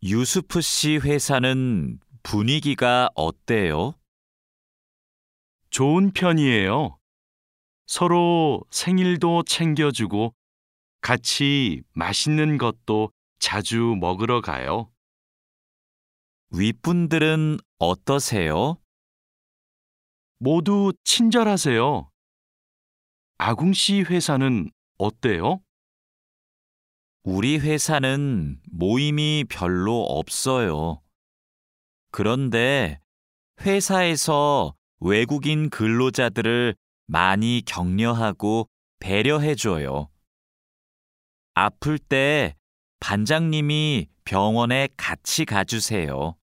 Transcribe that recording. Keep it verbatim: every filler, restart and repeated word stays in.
유수프 씨 회사는 분위기가 어때요? 좋은 편이에요. 서로 생일도 챙겨주고 같이 맛있는 것도 자주 먹으러 가요. 윗분들은 어떠세요? 모두 친절하세요. 아궁 씨 회사는 어때요? 우리 회사는 모임이 별로 없어요. 그런데 회사에서 외국인 근로자들을 많이 격려하고 배려해줘요. 아플 때 반장님이 병원에 같이 가주세요.